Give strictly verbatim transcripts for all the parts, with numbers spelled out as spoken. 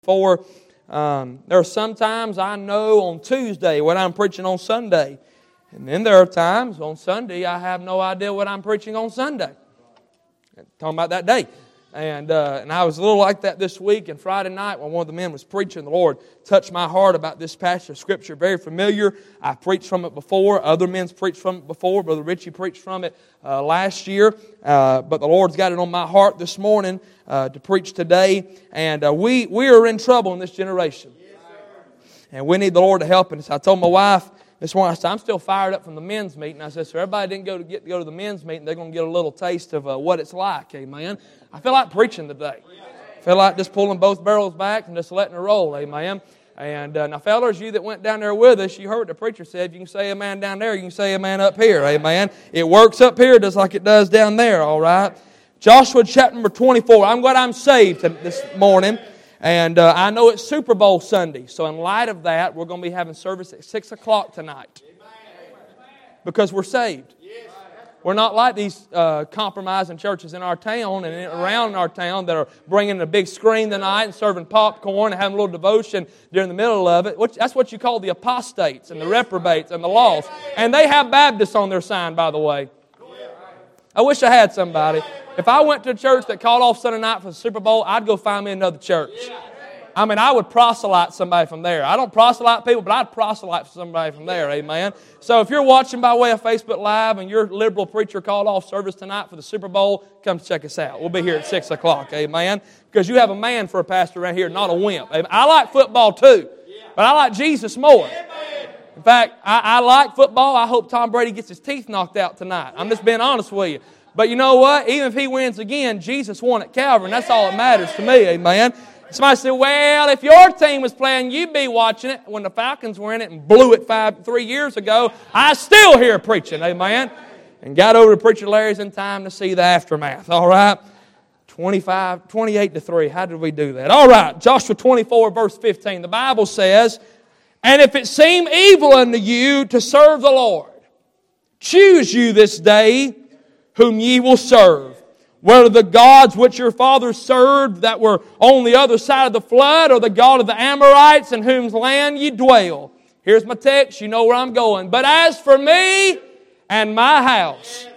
before. Um, there are some times I know on Tuesday what I'm preaching on Sunday. And then there are times on Sunday I have no idea what I'm preaching on Sunday. Talking about that day. And uh, and I was a little like that this week. And Friday night when one of the men was preaching, the Lord touched my heart about this passage of Scripture. Very familiar. I've preached from it before. Other men's preached from it before. Brother Richie preached from it uh, last year. Uh, but the Lord's got it on my heart this morning uh, to preach today. And uh, we, we are in trouble in this generation. And we need the Lord to help us. I told my wife this morning, I said, I'm still fired up from the men's meeting. I said, so everybody didn't go to get to go to the men's meeting. They're going to get a little taste of uh, what it's like. Amen. I feel like preaching today. I feel like just pulling both barrels back and just letting it roll. Amen. And uh, now, fellas, you that went down there with us, you heard what the preacher said. You can say amen down there. You can say amen up here. Amen. It works up here just like it does down there. All right. Joshua chapter number twenty-four. I'm glad I'm saved this morning. And uh, I know it's Super Bowl Sunday. So in light of that, we're going to be having service at six o'clock tonight. Because we're saved. We're not like these uh, compromising churches in our town and around our town that are bringing a big screen tonight and serving popcorn and having a little devotion during the middle of it. That's what you call the apostates and the reprobates and the lost. And they have Baptists on their sign, by the way. I wish I had somebody. If I went to a church that called off Sunday night for the Super Bowl, I'd go find me another church. I mean, I would proselyte somebody from there. I don't proselyte people, but I'd proselyte somebody from there, amen. So if you're watching by way of Facebook Live and your liberal preacher called off service tonight for the Super Bowl, come check us out. We'll be here at six o'clock, amen. Because you have a man for a pastor right here, not a wimp. I like football too, but I like Jesus more. In fact, I, I like football. I hope Tom Brady gets his teeth knocked out tonight. I'm just being honest with you. But you know what? Even if he wins again, Jesus won at Calvary, and that's all that matters to me, amen. Somebody said, well, if your team was playing, you'd be watching it. When the Falcons were in it and blew it five, three years ago, I still hear preaching, amen. And got over to Preacher Larry's in time to see the aftermath, all right? twenty-five, twenty-eight to three. How did we do that? All right, Joshua twenty-four, verse fifteen. The Bible says, and if it seem evil unto you to serve the Lord, choose you this day whom ye will serve. Whether the gods which your fathers served that were on the other side of the flood, or the God of the Amorites in whose land ye dwell. Here's my text, you know where I'm going. But as for me and my house,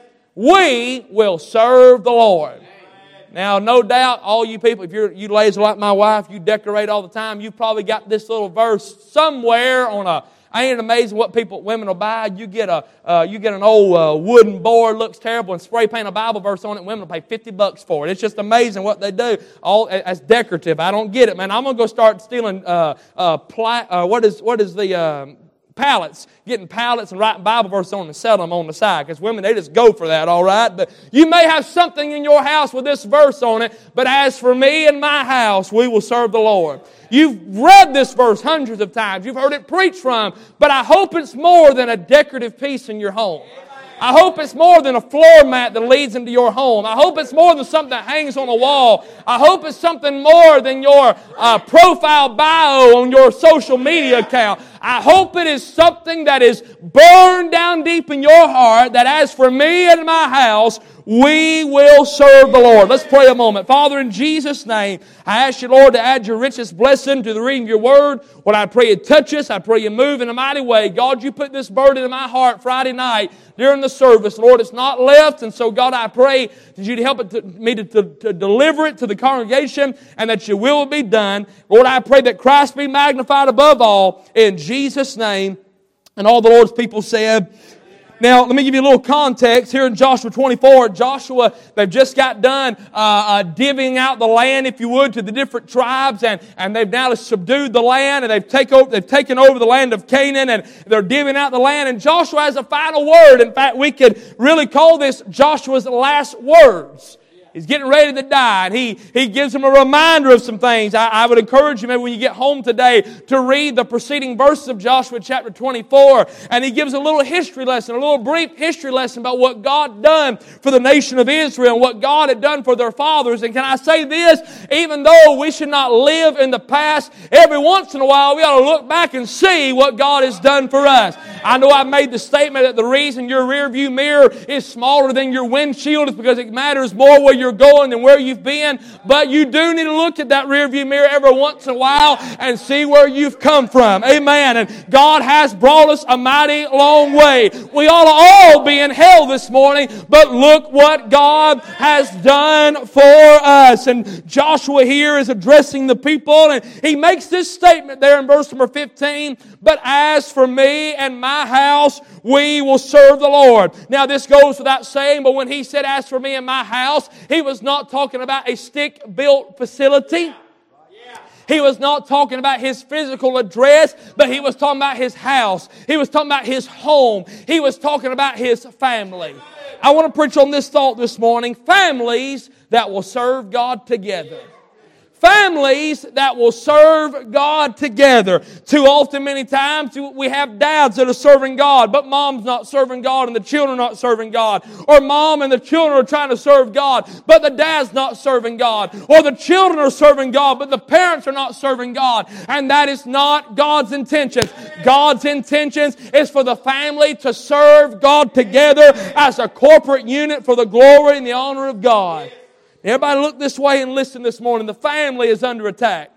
we will serve the Lord. Now, no doubt, all you people, if you're you ladies are like my wife, you decorate all the time, you've probably got this little verse somewhere on a... Ain't it amazing what people, women will buy? You get a, uh, you get an old uh, wooden board, looks terrible, and spray paint a Bible verse on it. And women will pay fifty bucks for it. It's just amazing what they do. All as decorative. I don't get it, man. I'm gonna go start stealing. Uh, uh, pla- uh, what is what is the uh, pallets? Getting pallets and writing Bible verses on them and selling them on the side. Because women, they just go for that. All right, but you may have something in your house with this verse on it. But as for me and my house, we will serve the Lord. You've read this verse hundreds of times. You've heard it preached from. But I hope it's more than a decorative piece in your home. I hope it's more than a floor mat that leads into your home. I hope it's more than something that hangs on a wall. I hope it's something more than your uh, profile bio on your social media account. I hope it is something that is burned down deep in your heart, that as for me and my house, we will serve the Lord. Let's pray a moment. Father, in Jesus' name, I ask you, Lord, to add your richest blessing to the reading of your word. Lord, I pray you touch us. I pray you move in a mighty way. God, you put this burden in my heart Friday night during the service. Lord, it's not left. And so, God, I pray that you'd help it to, me to, to, to deliver it to the congregation and that your will be done. Lord, I pray that Christ be magnified above all in Jesus' name. And all the Lord's people said, now, let me give you a little context. Here in Joshua twenty-four, Joshua, they've just got done uh, uh, divvying out the land, if you would, to the different tribes, and, and they've now subdued the land, and they've, take over, they've taken over the land of Canaan, and they're divvying out the land, and Joshua has a final word. In fact, we could really call this Joshua's last words. He's getting ready to die, and he, he gives him a reminder of some things. I, I would encourage you, maybe when you get home today, to read the preceding verses of Joshua chapter twenty-four, and he gives a little history lesson, a little brief history lesson about what God done for the nation of Israel and what God had done for their fathers. And can I say this? Even though we should not live in the past, every once in a while we ought to look back and see what God has done for us. I know I've made the statement that the reason your rear view mirror is smaller than your windshield is because it matters more where you're going than where you've been. But you do need to look at that rear view mirror every once in a while and see where you've come from. Amen. And God has brought us a mighty long way. We ought to all be in hell this morning, but look what God has done for us. And Joshua here is addressing the people, and he makes this statement there in verse number fifteen, but as for me and my house, we will serve the Lord. Now this goes without saying, but when he said, as for me and my house, he was not talking about a stick-built facility. He was not talking about his physical address, but he was talking about his house. He was talking about his home. He was talking about his family. I want to preach on this thought this morning. Families that will serve God together. Families that will serve God together. Too often, many times, we have dads that are serving God, but mom's not serving God and the children are not serving God. Or mom and the children are trying to serve God, but the dad's not serving God. Or the children are serving God, but the parents are not serving God. And that is not God's intentions. God's intentions is for the family to serve God together as a corporate unit for the glory and the honor of God. Everybody look this way and listen this morning. The family is under attack.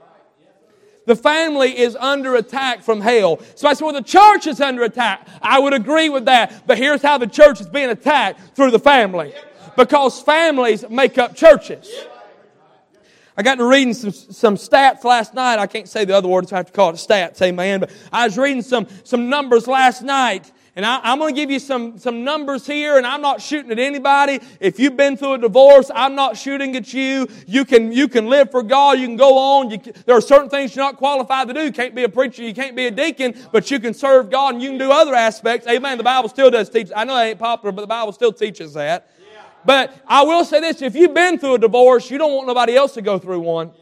The family is under attack from hell. So I said, well, the church is under attack. I would agree with that. But here's how the church is being attacked, through the family. Because families make up churches. I got to reading some, some stats last night. I can't say the other words, so I have to call it stats, amen. But I was reading some, some numbers last night. And I, I'm going to give you some, some numbers here, and I'm not shooting at anybody. If you've been through a divorce, I'm not shooting at you. You can, you can live for God. You can go on. You can, there are certain things you're not qualified to do. You can't be a preacher. You can't be a deacon, but you can serve God and you can do other aspects. Amen. The Bible still does teach. I know that ain't popular, but the Bible still teaches that. Yeah. But I will say this. If you've been through a divorce, you don't want nobody else to go through one.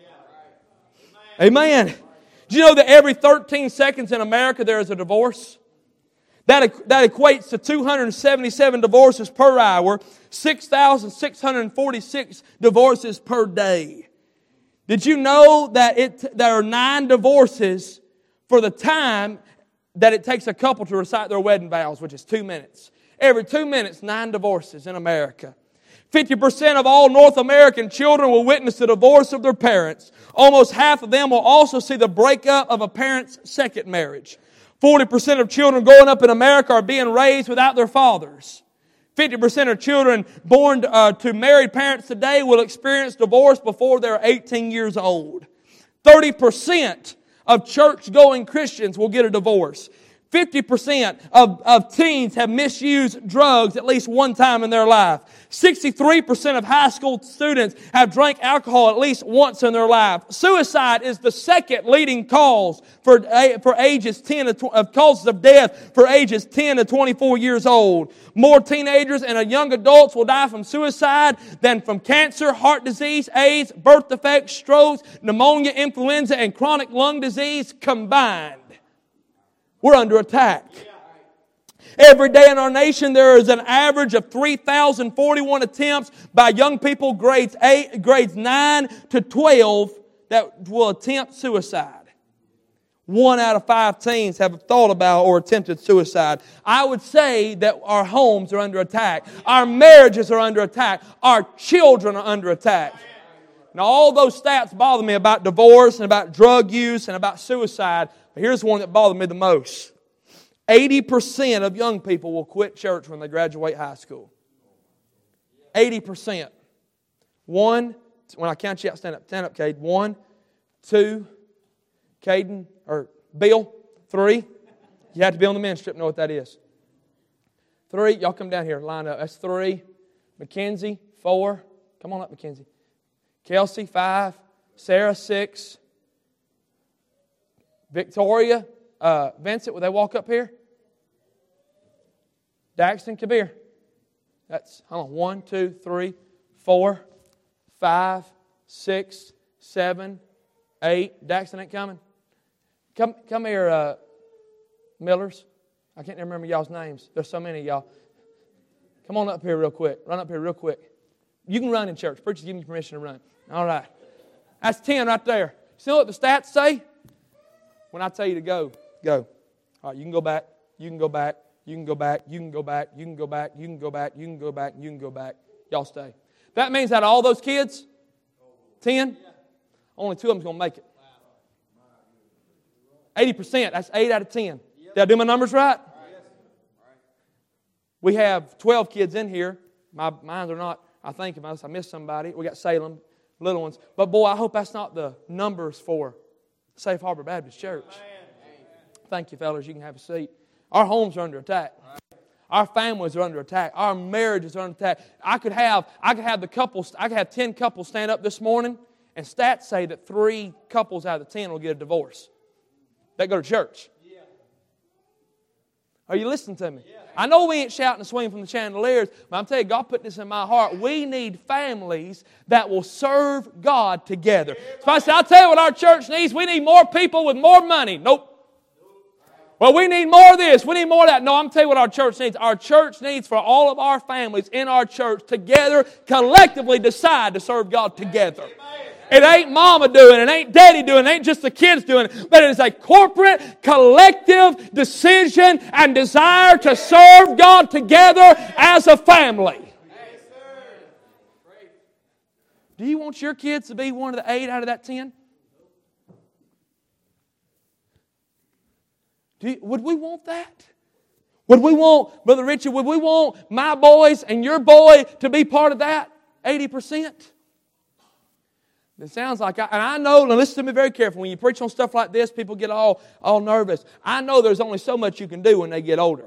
Yeah. Amen. Do you know that every thirteen seconds in America there is a divorce? That, that equates to two hundred seventy-seven divorces per hour, six thousand six hundred forty-six divorces per day. Did you know that it there are nine divorces for the time that it takes a couple to recite their wedding vows, which is two minutes? Every two minutes, nine divorces in America. fifty percent of all North American children will witness the divorce of their parents. Almost half of them will also see the breakup of a parent's second marriage. forty percent of children growing up in America are being raised without their fathers. fifty percent of children born uh, to married parents today will experience divorce before they're eighteen years old. thirty percent of church-going Christians will get a divorce. fifty percent of, of teens have misused drugs at least one time in their life. sixty-three percent of high school students have drank alcohol at least once in their life. Suicide is the second leading cause for, for ages ten to of causes of death for ages ten to twenty-four years old. More teenagers and young adults will die from suicide than from cancer, heart disease, AIDS, birth defects, strokes, pneumonia, influenza, and chronic lung disease combined. We're under attack. Every day in our nation, there is an average of three thousand forty-one attempts by young people grades eight, grades nine to twelve that will attempt suicide. One out of five teens have thought about or attempted suicide. I would say that our homes are under attack. Our marriages are under attack. Our children are under attack. Now, all those stats bother me about divorce and about drug use and about suicide. But here's one that bothered me the most. eighty percent of young people will quit church when they graduate high school. eighty percent. One, when I count you out, stand up. Stand up, Caden. One, two, Caden, or Bill, three. You have to be on the men's trip to know what that is. Three, y'all come down here, line up. That's three. Mackenzie, four. Come on up, Mackenzie. Kelsey, five. Sarah, six. Victoria, uh, Vincent, will they walk up here? Daxton, come here. That's, hold on, one, two, three, four, five, six, seven, eight. Daxton ain't coming. Come, come here, uh, Millers. I can't remember y'all's names. There's so many of y'all. Come on up here real quick. Run up here real quick. You can run in church. Preacher's giving you permission to run. All right. That's ten right there. See what the stats say? When I tell you to go, go. All right, you can go back. You can go back. You can go back. You can go back. You can go back. You can go back. You can go back. You can go back. Y'all stay. That means out of all those kids, ten, only two of them's going to make it. eighty percent. That's eight out of ten. Did I do my numbers right? We have twelve kids in here. My mine are not, I think, unless I missed somebody. We got Salem, little ones. But boy, I hope that's not the numbers for Safe Harbor Baptist Church. Thank you, fellas. You can have a seat. Our homes are under attack. Our families are under attack. Our marriages are under attack. I could have, I could have the couples, I could have ten couples stand up this morning, and stats say that three couples out of the ten will get a divorce. They go to church. Are you listening to me? I know we ain't shouting and swinging from the chandeliers, but I'm telling you, God put this in my heart. We need families that will serve God together. So I said, I'll tell you what our church needs. We need more people with more money. Nope. Well, we need more of this. We need more of that. No, I'm telling you what our church needs. Our church needs for all of our families in our church together, collectively decide to serve God together. It ain't mama doing it. It ain't daddy doing it. It ain't just the kids doing it. But it is a corporate, collective decision and desire to serve God together as a family. Do you want your kids to be one of the eight out of that ten? Do you, would we want that? Would we want, Brother Richard, would we want my boys and your boy to be part of that? eighty percent? It sounds like, I, and I know, now listen to me very carefully, when you preach on stuff like this, people get all, all nervous. I know there's only so much you can do when they get older.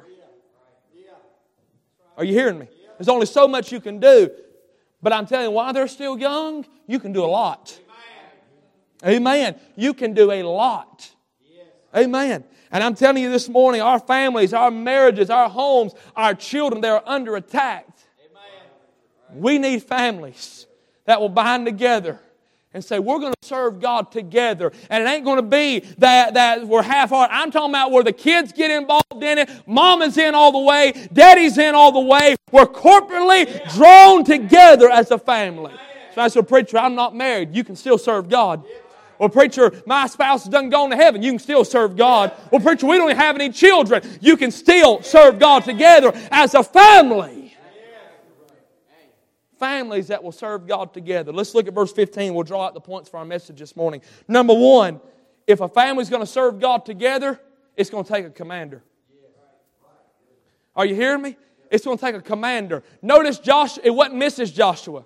Are you hearing me? There's only so much you can do. But I'm telling you, while they're still young, you can do a lot. Amen. You can do a lot. Amen. And I'm telling you this morning, our families, our marriages, our homes, our children, they're under attack. We need families that will bind together and say, we're going to serve God together. And it ain't going to be that, that we're half-hearted. I'm talking about where the kids get involved in it. Mama's in all the way. Daddy's in all the way. We're corporately drawn together as a family. So I said, preacher, I'm not married. You can still serve God. Well, preacher, my spouse has done gone to heaven. You can still serve God. Well, preacher, we don't have any children. You can still serve God together as a family. Families that will serve God together. Let's look at verse fifteen. We'll draw out the points for our message this morning. Number one, if a family is going to serve God together, it's going to take a commander. Are you hearing me? It's going to take a commander. Notice Joshua, it wasn't Missus Joshua.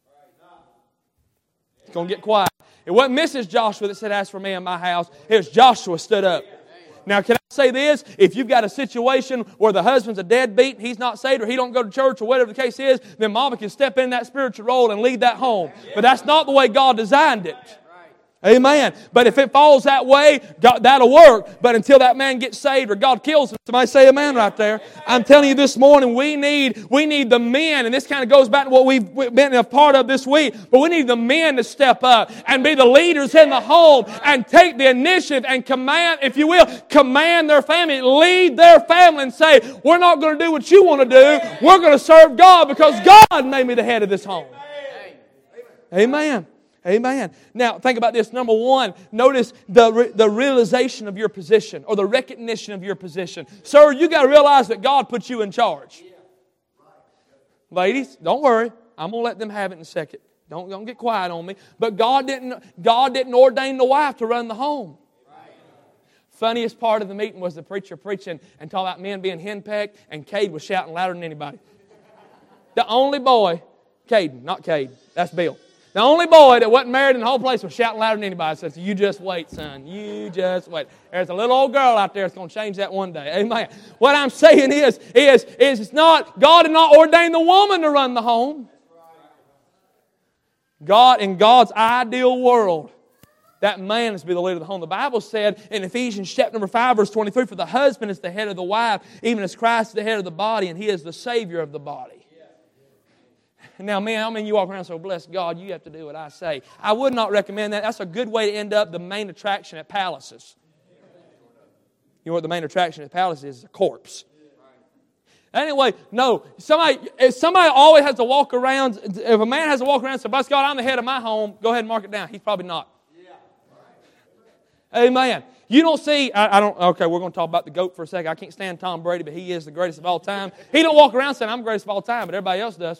It's going to get quiet. It wasn't Missus Joshua that said, as for me and my house. It was Joshua stood up. Now, can I say this? If you've got a situation where the husband's a deadbeat and he's not saved or he don't go to church or whatever the case is, then mama can step in that spiritual role and lead that home. But that's not the way God designed it. Amen. But if it falls that way, God, that'll work. But until that man gets saved or God kills him, somebody say amen right there. I'm telling you this morning, we need we need the men, and this kind of goes back to what we've been a part of this week, but we need the men to step up and be the leaders in the home and take the initiative and command, if you will, command their family, lead their family and say, we're not going to do what you want to do. We're going to serve God because God made me the head of this home. Amen. Amen. Now, think about this. Number one, notice the, the realization of your position or the recognition of your position. Sir, you got to realize that God put you in charge. Ladies, don't worry. I'm going to let them have it in a second. Don't, don't get quiet on me. But God didn't, God didn't ordain the wife to run the home. Funniest part of the meeting was the preacher preaching and talking about men being henpecked, and Cade was shouting louder than anybody. The only boy, Caden, not Cade, that's Bill. The only boy that wasn't married in the whole place was shouting louder than anybody. Says, you just wait, son. You just wait. There's a little old girl out there that's going to change that one day. Amen. What I'm saying is, is, is it's not, God did not ordain the woman to run the home. God, in God's ideal world, that man is to be the leader of the home. The Bible said in Ephesians chapter number five, verse twenty-three, for the husband is the head of the wife, even as Christ is the head of the body, and He is the Savior of the body. Now, man, I mean, you walk around so, bless God, you have to do what I say. I would not recommend that. That's a good way to end up the main attraction at palaces. You know what the main attraction at palaces is? A corpse. Anyway, no, somebody, if somebody always has to walk around, if a man has to walk around and say, bless God, I'm the head of my home, go ahead and mark it down. He's probably not. Amen. You don't see, I, I don't, okay, we're going to talk about the GOAT for a second. I can't stand Tom Brady, but he is the greatest of all time. He don't walk around saying, I'm the greatest of all time, but everybody else does.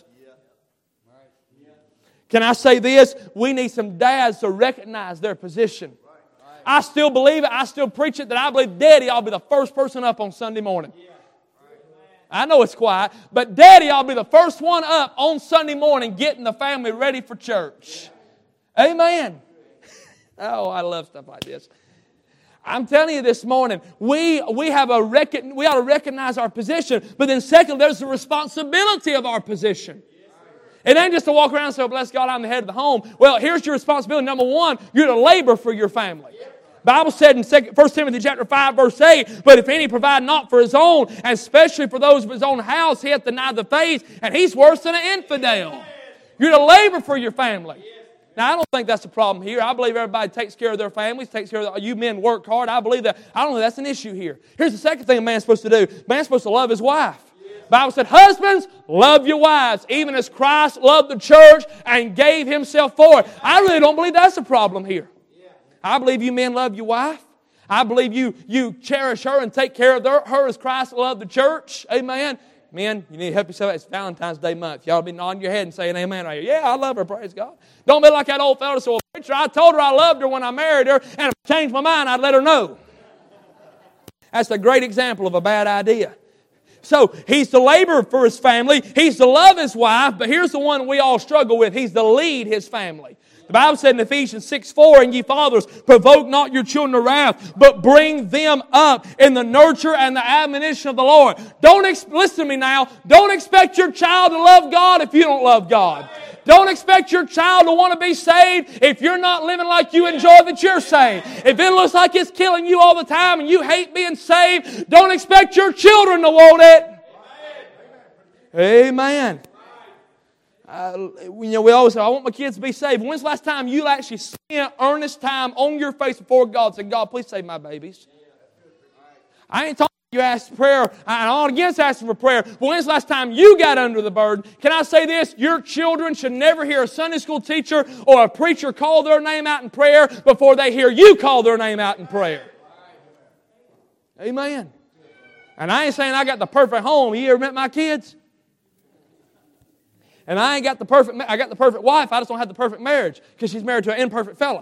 Can I say this? We need some dads to recognize their position. I still believe it. I still preach it that I believe Daddy ought to be the first person up on Sunday morning. I know it's quiet, but Daddy ought to be the first one up on Sunday morning getting the family ready for church. Amen. Oh, I love stuff like this. I'm telling you this morning, we we have a rec- we ought to recognize our position, but then second, there's the responsibility of our position. It ain't just to walk around and say, oh, bless God, I'm the head of the home. Well, here's your responsibility. Number one, you're to labor for your family. The Bible said in First Timothy chapter five, verse eight, but if any provide not for his own, and especially for those of his own house, he hath denied the faith, and he's worse than an infidel. You're to labor for your family. Now, I don't think that's a problem here. I believe everybody takes care of their families, takes care of the, you men work hard. I believe that. I don't think that's an issue here. Here's the second thing a man's supposed to do. A man's supposed to love his wife. The Bible said, husbands, love your wives, even as Christ loved the church and gave himself for it. I really don't believe that's a problem here. I believe you men love your wife. I believe you, you cherish her and take care of her, her as Christ loved the church. Amen. Men, you need to help yourself. It's Valentine's Day month. Y'all be nodding your head and saying amen right here. Yeah, I love her. Praise God. Don't be like that old fellow that said, well, preacher, I told her I loved her when I married her, and if I changed my mind, I'd let her know. That's a great example of a bad idea. So, he's to labor for his family. He's to love his wife. But here's the one we all struggle with. He's to lead his family. The Bible said in Ephesians six four, and ye fathers, provoke not your children to wrath, but bring them up in the nurture and the admonition of the Lord. Don't ex- listen to me now. Don't expect your child to love God if you don't love God. Don't expect your child to want to be saved if you're not living like you enjoy that you're saved. If it looks like it's killing you all the time and you hate being saved, don't expect your children to want it. Amen. Uh, you know, we always say, I want my kids to be saved. When's the last time you actually spent earnest time on your face before God and said, God, please save my babies? I ain't talking you ask prayer. I'm not against asking for prayer. But when's the last time you got under the burden? Can I say this? Your children should never hear a Sunday school teacher or a preacher call their name out in prayer before they hear you call their name out in prayer. Amen. And I ain't saying I got the perfect home. You ever met my kids? And I ain't got the perfect, I got the perfect wife. I just don't have the perfect marriage because she's married to an imperfect fella.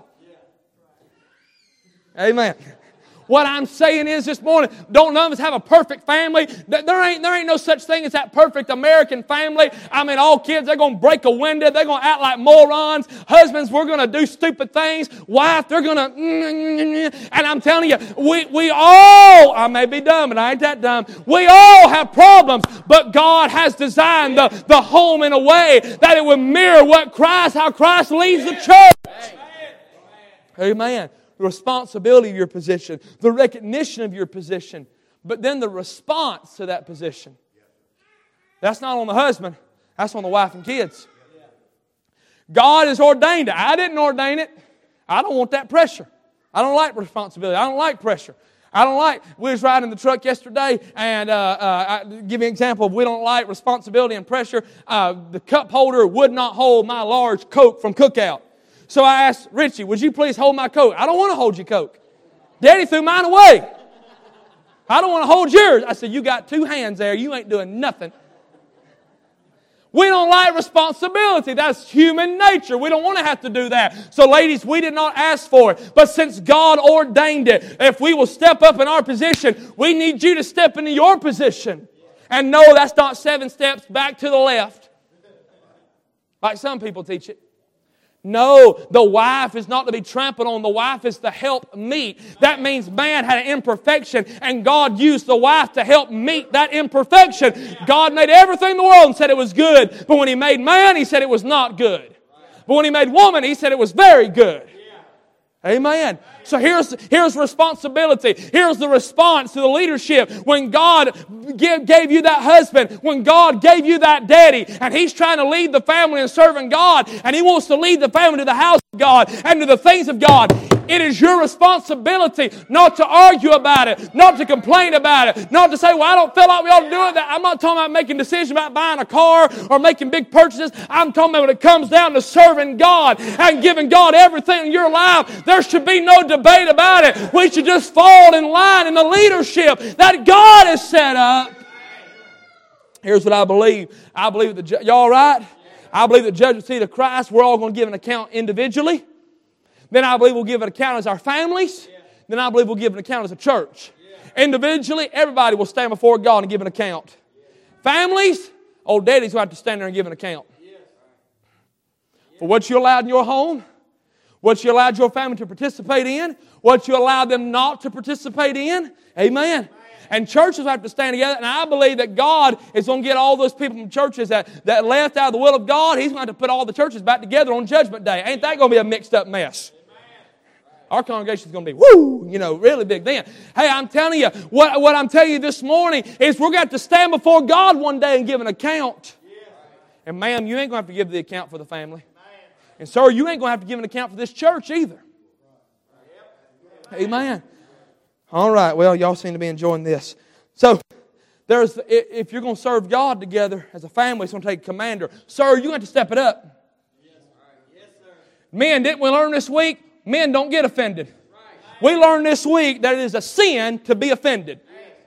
Amen. What I'm saying is this morning, don't none of us have a perfect family. There ain't, there ain't no such thing as that perfect American family. I mean, all kids, they're going to break a window. They're going to act like morons. Husbands, we're going to do stupid things. Wife, they're going to... And I'm telling you, we, we all, I may be dumb, but I ain't that dumb. We all have problems, but God has designed the, the home in a way that it would mirror what Christ, how Christ leads the church. Amen. The responsibility of your position, the recognition of your position, but then the response to that position. That's not on the husband. That's on the wife and kids. God has ordained it. I didn't ordain it. I don't want that pressure. I don't like responsibility. I don't like pressure. I don't like, we was riding in the truck yesterday, and uh, uh, I'll give you an example of we don't like responsibility and pressure. Uh, the cup holder would not hold my large Coke from Cookout. So I asked Richie, would you please hold my Coke? I don't want to hold your Coke. Daddy threw mine away. I don't want to hold yours. I said, you got two hands there. You ain't doing nothing. We don't like responsibility. That's human nature. We don't want to have to do that. So ladies, we did not ask for it. But since God ordained it, if we will step up in our position, we need you to step into your position. And no, that's not seven steps back to the left, like some people teach it. No, the wife is not to be trampled on. The wife is to help meet. That means man had an imperfection, and God used the wife to help meet that imperfection. God made everything in the world and said it was good. But when He made man, He said it was not good. But when He made woman, He said it was very good. Amen. So here's, here's responsibility. Here's the response to the leadership. When God give, gave you that husband, when God gave you that daddy, and He's trying to lead the family in serving God, and He wants to lead the family to the house of God and to the things of God, It is your responsibility not to argue about it, not to complain about it, not to say, well, I don't feel like we ought to do it. I'm not talking about making decisions about buying a car or making big purchases. I'm talking about when it comes down to serving God and giving God everything in your life. There should be no debate about it. We should just fall in line in the leadership that God has set up. Here's what I believe. I believe that, y'all all right? I believe that judgment seat of Christ, we're all going to give an account individually. Then I believe we'll give an account as our families. Then I believe we'll give an account as a church. Individually, everybody will stand before God and give an account. Families, old daddies will have to stand there and give an account. For what you allowed in your home, what you allowed your family to participate in, what you allowed them not to participate in. Amen. And churches have to stand together. And I believe that God is going to get all those people from churches that, that left out of the will of God. He's going to have to put all the churches back together on Judgment Day. Ain't that going to be a mixed up mess? Our congregation is going to be, woo, you know, really big then. Hey, I'm telling you, what, what I'm telling you this morning is we're going to have to stand before God one day and give an account. And ma'am, you ain't going to have to give the account for the family. And sir, you ain't going to have to give an account for this church either. Amen. All right, well, y'all seem to be enjoying this. So, there's if you're going to serve God together as a family, it's going to take a commander. Sir, you have to step it up. Yes, sir. Men, didn't we learn this week? Men don't get offended. We learned this week that it is a sin to be offended.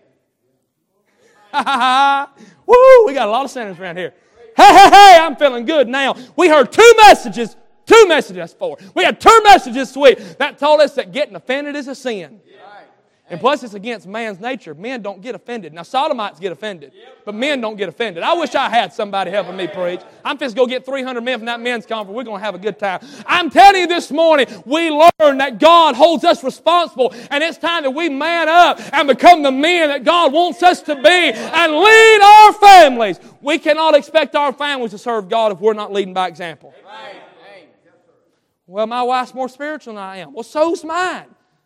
Woo, we got a lot of sinners around here. Hey, hey, hey, I'm feeling good now. We heard two messages, two messages, that's four. We had two messages this week that told us that getting offended is a sin. And plus, it's against man's nature. Men don't get offended. Now, sodomites get offended, but men don't get offended. I wish I had somebody helping me preach. I'm just going to go get three hundred men from that men's conference. We're going to have a good time. I'm telling you this morning, we learned that God holds us responsible, and it's time that we man up and become the men that God wants us to be and lead our families. We cannot expect our families to serve God if we're not leading by example. Well, my wife's more spiritual than I am. Well, so's mine.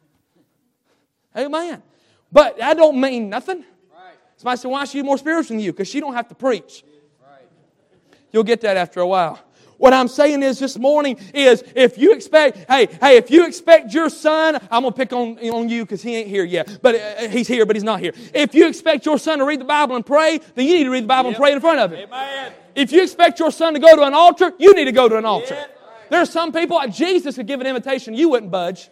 Amen. But that don't mean nothing. Right. Somebody said, why is she more spiritual than you? Because she don't have to preach. Right. You'll get that after a while. What I'm saying is this morning is if you expect, hey, hey, if you expect your son, I'm going to pick on, on you because he ain't here yet. But uh, he's here, but he's not here. If you expect your son to read the Bible and pray, then you need to read the Bible yep. and pray in front of him. Amen. If you expect your son to go to an altar, you need to go to an altar. Yep. There's some people, Jesus could give an invitation, you wouldn't budge.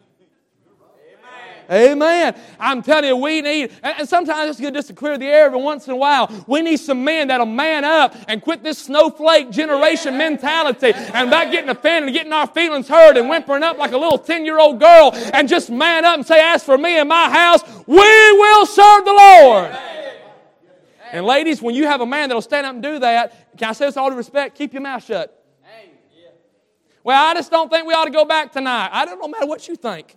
Amen. I'm telling you, we need, and sometimes it's good just to clear the air every once in a while. We need some men that'll man up and quit this snowflake generation mentality and about getting offended and getting our feelings hurt and whimpering up like a little ten-year-old girl and just man up and say, as for me and my house, we will serve the Lord. And ladies, when you have a man that'll stand up and do that, can I say this with all due respect? Keep your mouth shut. Well, I just don't think we ought to go back tonight. I don't know, no matter what you think.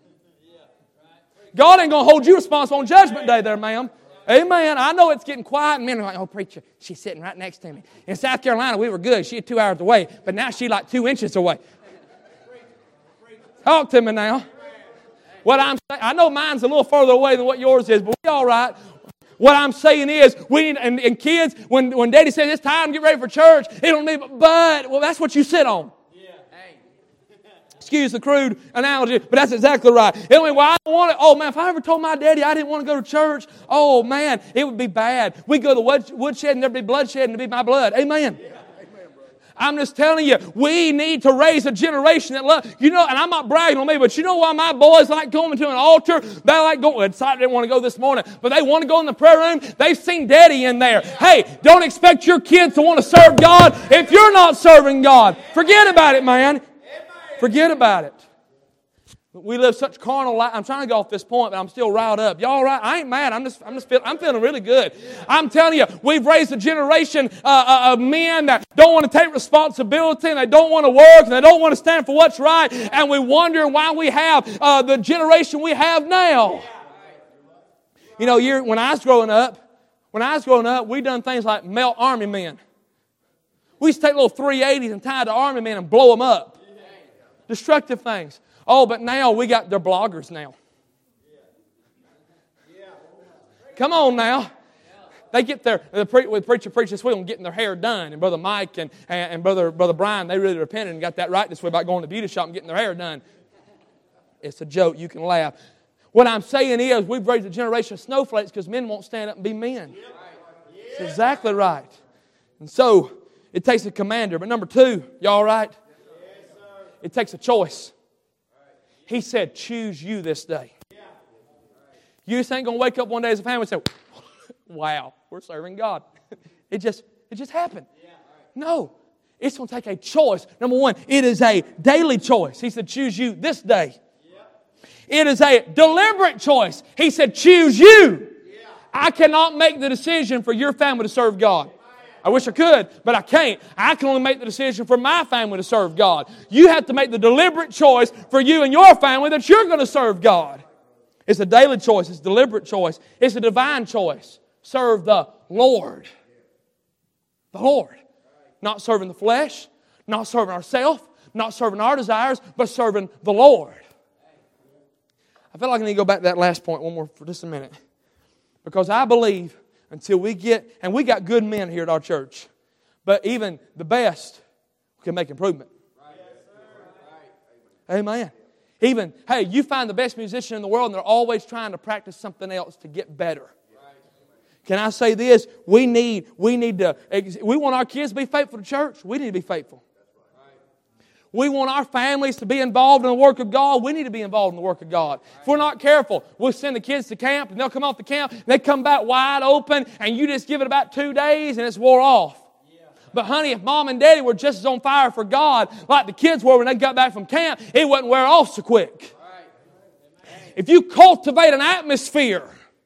God ain't going to hold you responsible on Judgment Day there, ma'am. Amen. I know it's getting quiet, and men are like, oh, preacher, she's sitting right next to me. In South Carolina, we were good. She had two hours away, but now she's like two inches away. Talk to me now. What I'm saying, I know mine's a little further away than what yours is, but we all right. What I'm saying is, we need, and, and kids, when, when Daddy says it's time to get ready for church, it don't need, but, well, that's what you sit on. Excuse the crude analogy, but that's exactly right. Anyway, well, I don't want to, oh man, if I ever told my daddy I didn't want to go to church, oh man, it would be bad. We'd go to the woodshed and there'd be bloodshed and it'd be my blood. Amen. Yeah. I'm just telling you, we need to raise a generation that love, you know, and I'm not bragging on me, but you know why my boys like going to an altar? They like going, well, I didn't want to go this morning, but they want to go in the prayer room. They've seen Daddy in there. Hey, don't expect your kids to want to serve God if you're not serving God. Forget about it, man. Forget about it. We live such carnal life. I'm trying to go off this point, but I'm still riled up. Y'all all right? I ain't mad. I'm just, I'm just feeling, I'm feeling really good. I'm telling you, we've raised a generation uh, of men that don't want to take responsibility and they don't want to work and they don't want to stand for what's right. And we wonder why we have uh, the generation we have now. You know, you're, when I was growing up, when I was growing up, we done things like melt army men. We used to take little three eighties and tie to army men and blow them up. Destructive things. Oh, but now we got their bloggers now. Come on now. They get their, the pre, preacher preached this week on getting their hair done. And Brother Mike and, and, and Brother, Brother Brian, they really repented and got that right this way about going to the beauty shop and getting their hair done. It's a joke. You can laugh. What I'm saying is we've raised a generation of snowflakes because men won't stand up and be men. That's exactly right. And so, it takes a commander. But number two, y'all all right? It takes a choice. He said, choose you this day. You just ain't going to wake up one day as a family and say, wow, we're serving God. It just, it just happened. No. It's going to take a choice. Number one, it is a daily choice. He said, choose you this day. It is a deliberate choice. He said, choose you. I cannot make the decision for your family to serve God. I wish I could, but I can't. I can only make the decision for my family to serve God. You have to make the deliberate choice for you and your family that you're going to serve God. It's a daily choice. It's a deliberate choice. It's a divine choice. Serve the Lord. The Lord. Not serving the flesh, not serving ourselves, not serving our desires, but serving the Lord. I feel like I need to go back to that last point one more for just a minute. Because I believe until we get, and we got good men here at our church, but even the best can make improvement. Amen. Even, hey, you find the best musician in the world and they're always trying to practice something else to get better. Can I say this? We need, we need to, we want our kids to be faithful to church. We need to be faithful. We want our families to be involved in the work of God. We need to be involved in the work of God. If we're not careful, we'll send the kids to camp and they'll come off the camp, and they come back wide open, and you just give it about two days and it's wore off. But honey, if mom and daddy were just as on fire for God like the kids were when they got back from camp, it wouldn't wear off so quick. If you cultivate an atmosphere,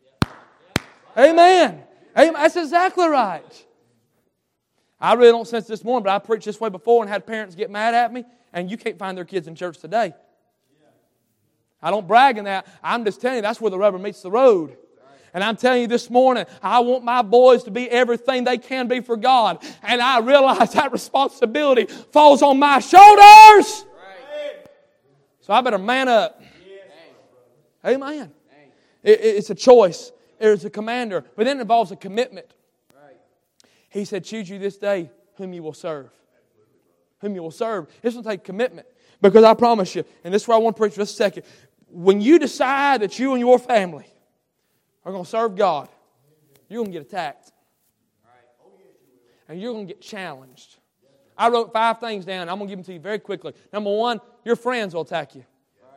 amen. Amen. That's exactly right. I really don't sense this morning, but I preached this way before and had parents get mad at me, and you can't find their kids in church today. I don't brag in that. I'm just telling you that's where the rubber meets the road. And I'm telling you this morning, I want my boys to be everything they can be for God. And I realize that responsibility falls on my shoulders. So I better man up. Amen. It, it's a choice. There's a commander. But then it involves a commitment. He said, choose you this day whom you will serve. Whom you will serve. This will take commitment. Because I promise you, and this is where I want to preach for just a second, when you decide that you and your family are going to serve God, you're going to get attacked. And you're going to get challenged. I wrote five things down. I'm going to give them to you very quickly. Number one, your friends will attack you.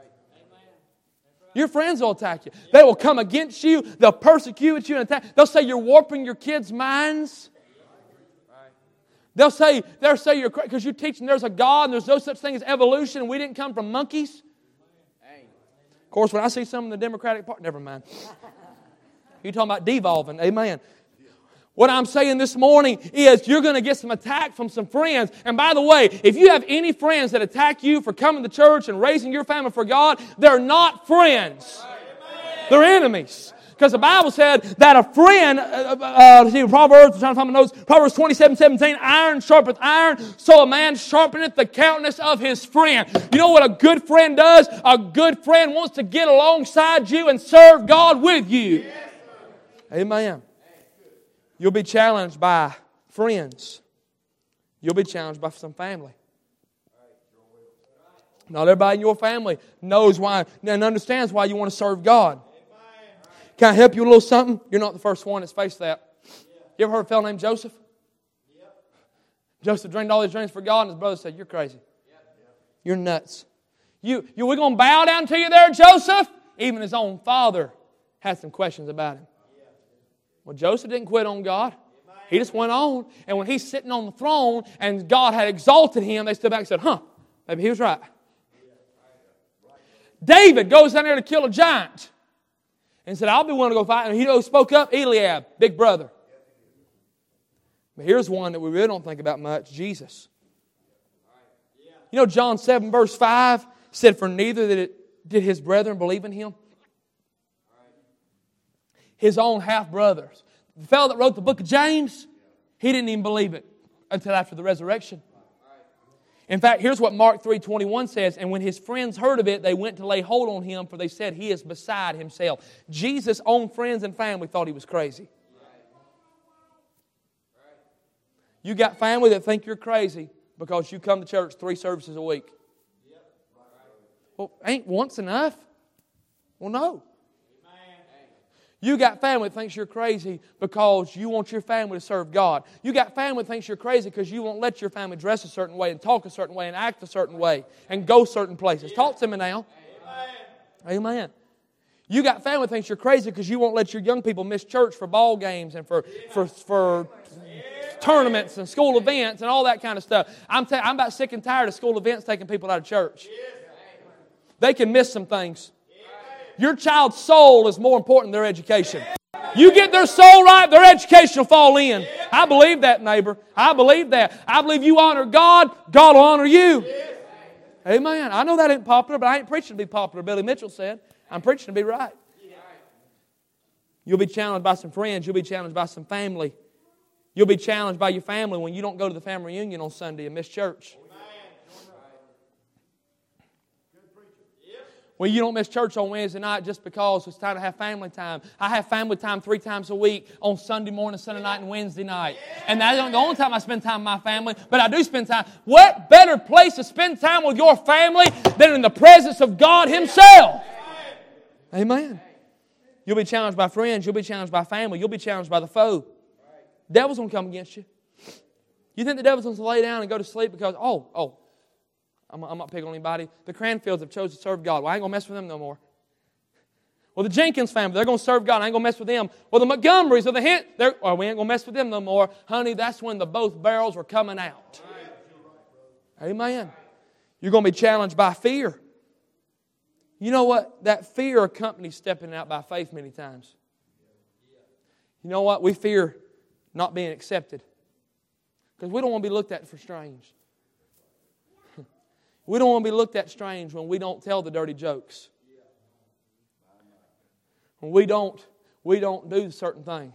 Your friends will attack you. They will come against you. They'll persecute you and attack. They'll say you're warping your kids' minds. They'll say, they'll say you're crazy because you're teaching there's a God and there's no such thing as evolution and we didn't come from monkeys. Of course, when I see some in the Democratic Party, never mind. You're talking about devolving. Amen. What I'm saying this morning is you're going to get some attack from some friends. And by the way, if you have any friends that attack you for coming to church and raising your family for God, they're not friends. They're enemies. Because the Bible said that a friend, uh, uh, see, Proverbs, I'm trying to find my notes, Proverbs twenty-seven seventeen, iron sharpeneth iron, so a man sharpeneth the countenance of his friend. You know what a good friend does? A good friend wants to get alongside you and serve God with you. Yes. Amen. You'll be challenged by friends. You'll be challenged by some family. Not everybody in your family knows why and understands why you want to serve God. Can I help you a little something? You're not the first one that's faced that. You ever heard of a fellow named Joseph? Joseph drained all his dreams for God, and his brother said, you're crazy. You're nuts. You, you, we're going to bow down to you there, Joseph? Even his own father had some questions about him. Well, Joseph didn't quit on God. He just went on. And when he's sitting on the throne and God had exalted him, they stood back and said, huh, maybe he was right. David goes down there to kill a giant. And said, I'll be willing to go fight. And he spoke up, Eliab, big brother. But here's one that we really don't think about much, Jesus. You know, John seven verse five said, for neither did, it, did his brethren believe in him. His own half-brothers. The fellow that wrote the book of James, he didn't even believe it until after the resurrection. In fact, here's what Mark three twenty-one says, and when his friends heard of it, they went to lay hold on him, for they said he is beside himself. Jesus' own friends and family thought he was crazy. You got family that think you're crazy because you come to church three services a week. Well, ain't once enough? Well, no. You got family that thinks you're crazy because you want your family to serve God. You got family that thinks you're crazy because you won't let your family dress a certain way and talk a certain way and act a certain way and go certain places. Talk to me now. Amen. Amen. You got family that thinks you're crazy because you won't let your young people miss church for ball games and for for for tournaments and school events and all that kind of stuff. I'm ta- I'm about sick and tired of school events taking people out of church. They can miss some things. Your child's soul is more important than their education. You get their soul right, their education will fall in. I believe that, neighbor. I believe that. I believe you honor God, God will honor you. Amen. I know that ain't popular, but I ain't preaching to be popular, Billy Mitchell said. I'm preaching to be right. You'll be challenged by some friends. You'll be challenged by some family. You'll be challenged by your family when you don't go to the family reunion on Sunday and miss church. When you don't miss church on Wednesday night just because it's time to have family time. I have family time three times a week on Sunday morning, Sunday night, and Wednesday night. And that's the only time I spend time with my family, but I do spend time. What better place to spend time with your family than in the presence of God Himself? Amen. You'll be challenged by friends. You'll be challenged by family. You'll be challenged by the foe. The devil's going to come against you. You think the devil's going to lay down and go to sleep because, oh, oh, I'm, I'm not picking on anybody. The Cranfields have chosen to serve God. Well, I ain't going to mess with them no more. Well, the Jenkins family, they're going to serve God. I ain't going to mess with them. Well, the Montgomerys or the Hint, they're, well, we ain't going to mess with them no more. Honey, that's when the both barrels were coming out. Amen. You're going to be challenged by fear. You know what? That fear accompanies stepping out by faith many times. You know what? We fear not being accepted. Because we don't want to be looked at for strange. We don't want to be looked at strange when we don't tell the dirty jokes. When we don't, we don't do certain things.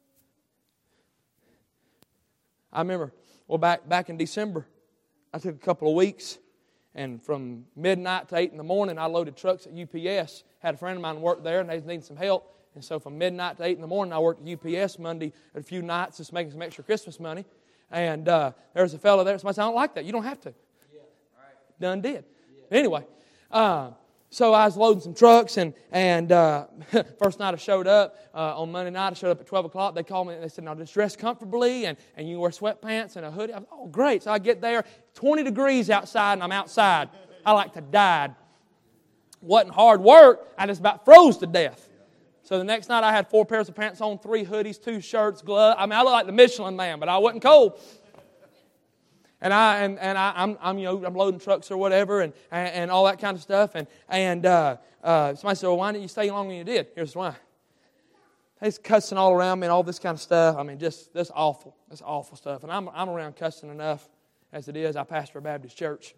I remember, well, back, back in December, I took a couple of weeks, and from midnight to eight in the morning, I loaded trucks at U P S. Had a friend of mine work there, and they needed some help. And so from midnight to eight in the morning, I worked at U P S Monday a few nights, just making some extra Christmas money. And uh, there was a fellow there. Somebody said, I don't like that. You don't have to. Done did. Anyway, uh, so I was loading some trucks, and and uh, first night I showed up, uh, on Monday night I showed up at twelve o'clock. They called me and they said, now just dress comfortably, and, and you can wear sweatpants and a hoodie. I was, oh, great. So I get there, twenty degrees outside, and I'm outside. I like to die. Wasn't hard work. I just about froze to death. So the next night I had four pairs of pants on, three hoodies, two shirts, gloves. I mean, I looked like the Michelin Man, but I wasn't cold. And I and, and I, I'm I'm you know I'm loading trucks or whatever and, and, and all that kind of stuff and and uh, uh, somebody said, well, why didn't you stay longer than you did? Here's why. They's cussing all around me and all this kind of stuff. I mean, just that's awful. That's awful stuff. And I'm I'm around cussing enough as it is. I pastor a Baptist church.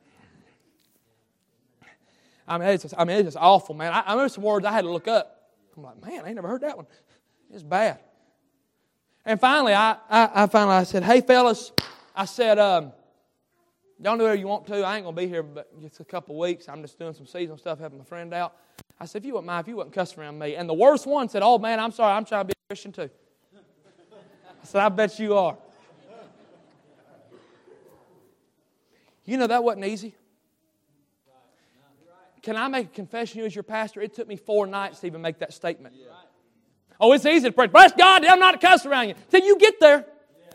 I mean, it's just, I mean it's just awful, man. I, I remember some words I had to look up. I'm like, man, I ain't never heard that one. It's bad. And finally, I I, I finally I said, hey fellas. I said, um, y'all do whatever you want to. I ain't going to be here but just a couple of weeks. I'm just doing some seasonal stuff, helping my friend out. I said, if you wouldn't mind, if you wouldn't cuss around me. And the worst one said, oh, man, I'm sorry. I'm trying to be a Christian too. I said, I bet you are. You know, that wasn't easy. Can I make a confession to you as your pastor? It took me four nights to even make that statement. Oh, it's easy to preach. Bless God, I'm not a cuss around you. Till you get there.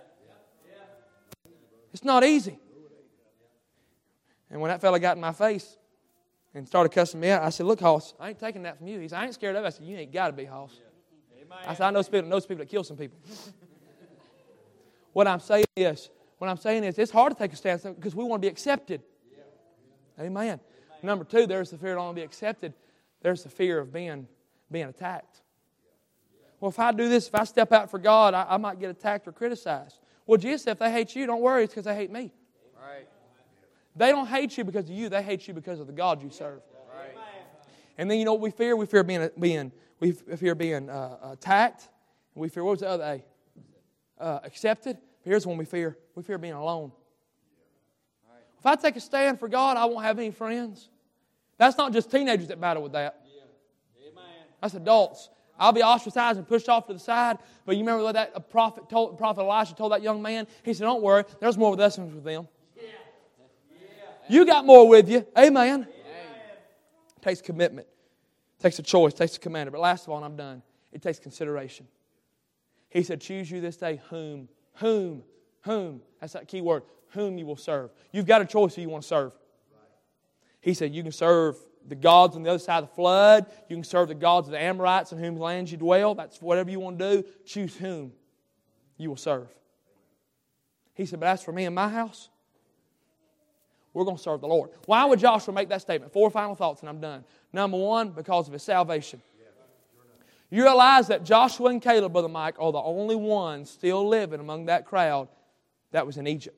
It's not easy. And when that fella got in my face and started cussing me out, I said, look, Hoss, I ain't taking that from you. He said, I ain't scared of it. I said, you ain't got to be, Hoss. I said, I know people, know people that kill some people. What I'm saying is, what I'm saying is, it's hard to take a stand because we want to be accepted. Amen. Number two, there's the fear of not being accepted. There's the fear of being, being attacked. Well, if I do this, if I step out for God, I, I might get attacked or criticized. Well, Jesus said, if they hate you, don't worry, it's because they hate me. Right. They don't hate you because of you, they hate you because of the God you serve. Right. And then you know what we fear? We fear being being we fear being uh, attacked. We fear, what was the other A? Uh, accepted. Here's one we fear. We fear being alone. Right. If I take a stand for God, I won't have any friends. That's not just teenagers that battle with that. Yeah. Amen. That's adults. I'll be ostracized and pushed off to the side. But you remember what that prophet told, prophet Elisha told that young man? He said, don't worry, there's more with us than with them. Yeah. Yeah. You got more with you. Amen. Yeah. takes commitment. It takes a choice. It takes a commander. But last of all, and I'm done, it takes consideration. He said, choose you this day whom, whom, whom. That's that key word. Whom you will serve. You've got a choice who you want to serve. He said you can serve the gods on the other side of the flood. You can serve the gods of the Amorites in whom lands you dwell. That's whatever you want to do. Choose whom you will serve. He said, but as for me and my house, we're going to serve the Lord. Why would Joshua make that statement? Four final thoughts and I'm done. Number one, because of his salvation. You realize that Joshua and Caleb, Brother Mike, are the only ones still living among that crowd that was in Egypt.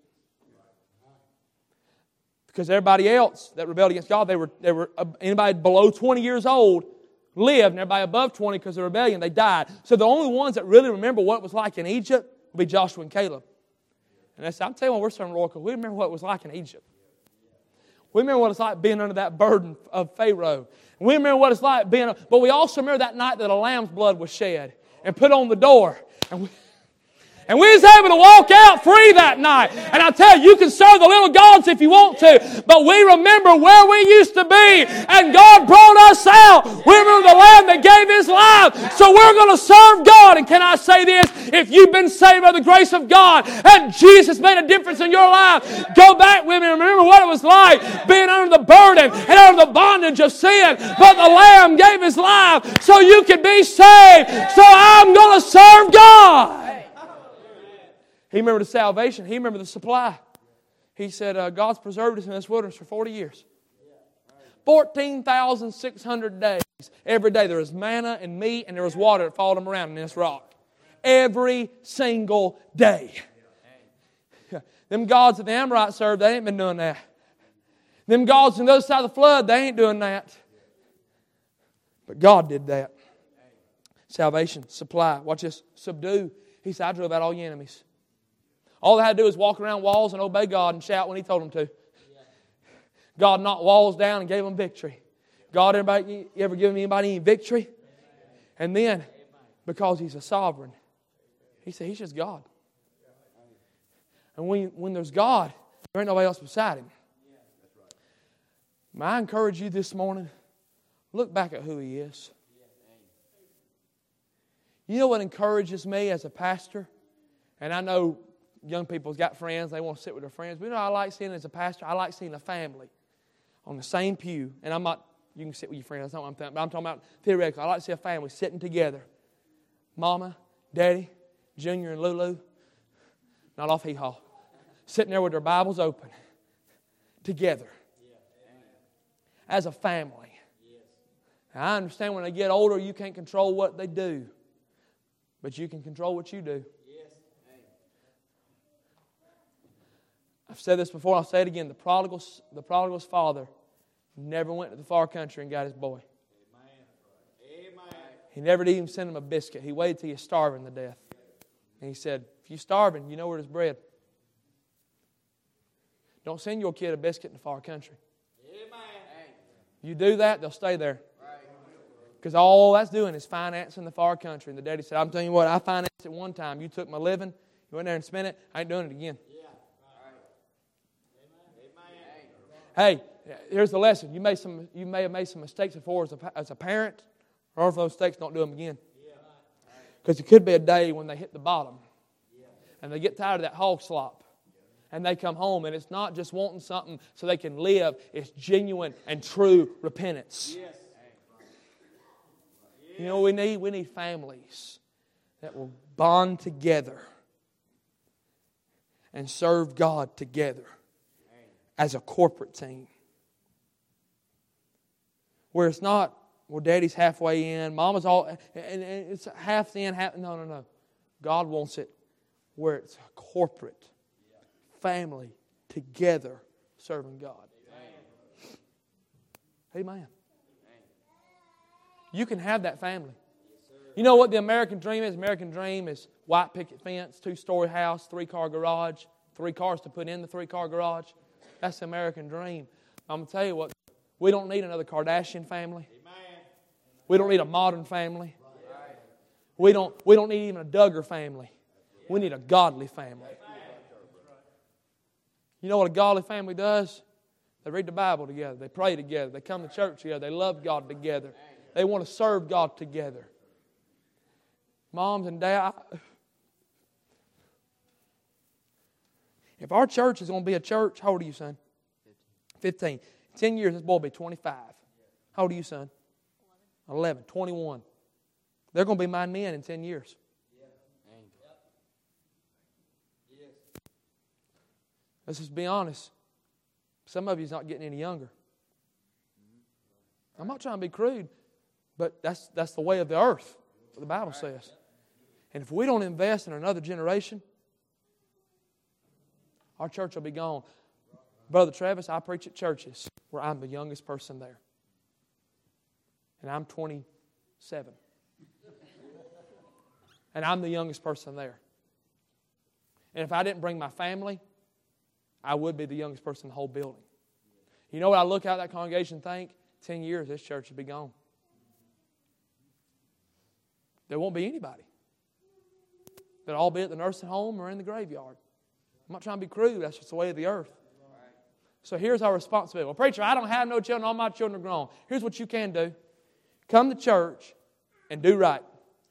Because everybody else that rebelled against God, they were, they were anybody below twenty years old lived, and everybody above twenty, because of the rebellion, they died. So the only ones that really remember what it was like in Egypt would be Joshua and Caleb. And I said, I'm telling you what, we're serving the Lord because we remember what it was like in Egypt. We remember what it's like being under that burden of Pharaoh. We remember what it's like being, but we also remember that night that a lamb's blood was shed and put on the door. And we, And we was able to walk out free that night. And I tell you, you can serve the little gods if you want to. But we remember where we used to be. And God brought us out. We remember the Lamb that gave His life. So we're going to serve God. And can I say this? If you've been saved by the grace of God and Jesus made a difference in your life, go back with me and remember what it was like being under the burden and under the bondage of sin. But the Lamb gave His life so you could be saved. So I'm going to serve God. He remembered the salvation. He remembered the supply. He said, uh, God's preserved us in this wilderness for forty years. fourteen thousand six hundred days. Every day there was manna and meat and there was water that followed them around in this rock. Every single day. Them gods that the Amorites served, they ain't been doing that. Them gods on the other side of the flood, they ain't doing that. But God did that. Salvation, supply. Watch this. Subdue. He said, I drove out all your enemies. All they had to do was walk around walls and obey God and shout when He told them to. God knocked walls down and gave them victory. God, everybody, you ever given anybody any victory? And then, because He's a sovereign, He said He's just God. And when, when there's God, there ain't nobody else beside Him. May I encourage you this morning, look back at who He is. You know what encourages me as a pastor? And I know young people's got friends, they want to sit with their friends. But you know what I like seeing as a pastor? I like seeing a family on the same pew. And I'm not, you can sit with your friends, that's not what I'm talking about. But I'm talking about theoretically. I like to see a family sitting together. Mama, Daddy, Junior and Lulu, not off hee-haw, sitting there with their Bibles open, together, as a family. Now, I understand when they get older, you can't control what they do, but you can control what you do. I've said this before, I'll say it again. The prodigal's, the prodigal's father never went to the far country and got his boy. Amen. He never did even send him a biscuit. He waited till he was starving to death. And he said, if you're starving, you know where there's bread. Don't send your kid a biscuit in the far country. Amen. You do that, they'll stay there. Because all that's doing is financing the far country. And the daddy said, I'm telling you what, I financed it one time. You took my living, you went there and spent it, I ain't doing it again. Hey, here's the lesson. You, made some, you may have made some mistakes before as a, as a parent, or if those mistakes, don't do them again. Because it could be a day when they hit the bottom, and they get tired of that hog slop, and they come home, and it's not just wanting something so they can live. It's genuine and true repentance. You know what we need? We need families that will bond together and serve God together. As a corporate team. Where it's not, well, Daddy's halfway in, Mama's all, and it's half in, half, no, no, no. God wants it where it's a corporate family together serving God. Amen. Amen. You can have that family. You know what the American dream is? American dream is white picket fence, two-story house, three-car garage, three cars to put in the three-car garage. That's the American dream. I'm going to tell you what, we don't need another Kardashian family. We don't need a modern family. We don't, we don't need even a Duggar family. We need a godly family. You know what a godly family does? They read the Bible together. They pray together. They come to church together. They love God together. They want to serve God together. Moms and dads, if our church is going to be a church, how old are you, son? fifteen. Ten years, this boy will be twenty-five. How old are you, son? eleven. twenty-one. They're going to be my men in ten years. Let's just be honest. Some of you's not getting any younger. I'm not trying to be crude, but that's that's the way of the earth, what the Bible says. And if we don't invest in another generation, our church will be gone. Brother Travis, I preach at churches where I'm the youngest person there. And I'm twenty-seven. And I'm the youngest person there. And if I didn't bring my family, I would be the youngest person in the whole building. You know what I look out at that congregation and think? Ten years, this church will be gone. There won't be anybody. They'll all be at the nursing home or in the graveyard. I'm not trying to be crude. That's just the way of the earth. So here's our responsibility. Well, preacher, I don't have no children. All my children are grown. Here's what you can do. Come to church and do right.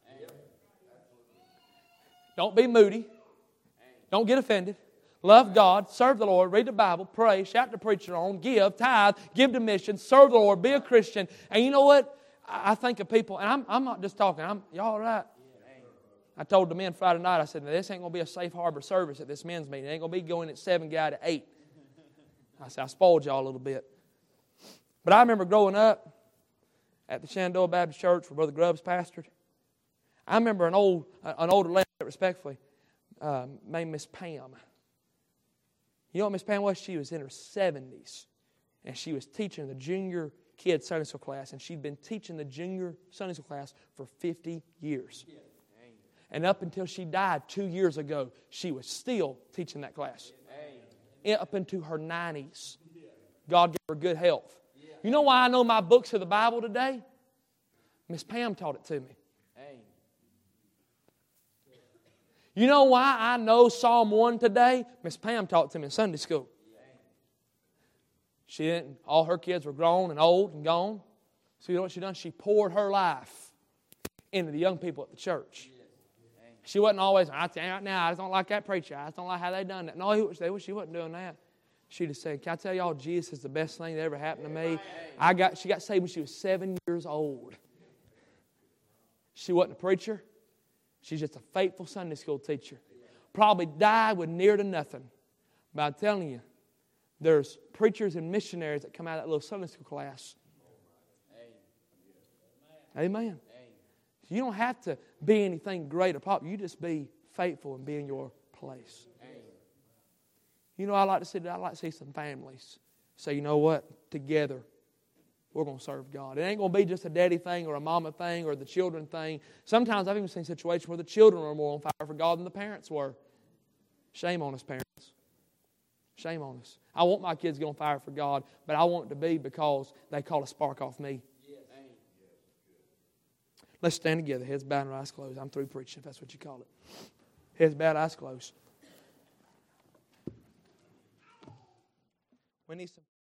Don't be moody. Don't get offended. Love God, serve the Lord, read the Bible, pray, shout the preacher on, give, tithe, give to missions, serve the Lord, be a Christian. And you know what? I think of people, and I'm, I'm not just talking. I'm, y'all all right? I told the men Friday night, I said, this ain't going to be a safe harbor service at this men's meeting. It ain't going to be going at seven, guy to eight. I said, I spoiled y'all a little bit. But I remember growing up at the Shenandoah Baptist Church where Brother Grubbs pastored. I remember an old, an older lady, respectfully, uh, named Miss Pam. You know what Miss Pam was? She was in her seventies. And she was teaching the junior kids Sunday school class. And she'd been teaching the junior Sunday school class for fifty years. And up until she died two years ago, she was still teaching that class. Up into her nineties. God gave her good health. You know why I know my books of the Bible today? Miss Pam taught it to me. You know why I know Psalm one today? Miss Pam taught it to me in Sunday school. She didn't, all her kids were grown and old and gone. So you know what she done? She poured her life into the young people at the church. She wasn't always, I tell you right now, I just don't like that preacher. I just don't like how they done that. No, she wasn't doing that. She just said, can I tell y'all, Jesus is the best thing that ever happened to me. I got, she got saved when she was seven years old. She wasn't a preacher. She's just a faithful Sunday school teacher. Probably died with near to nothing. But I'm telling you, there's preachers and missionaries that come out of that little Sunday school class. Amen. You don't have to be anything great or popular. You just be faithful and be in your place. You know, I like to see I like to see some families say, you know what, together we're going to serve God. It ain't going to be just a daddy thing or a mama thing or the children thing. Sometimes I've even seen situations where the children are more on fire for God than the parents were. Shame on us, parents. Shame on us. I want my kids to get on fire for God, but I want it to be because they caught a spark off me. Let's stand together, heads bowed and eyes closed. I'm through preaching, if that's what you call it. Heads bowed, eyes closed. We need some.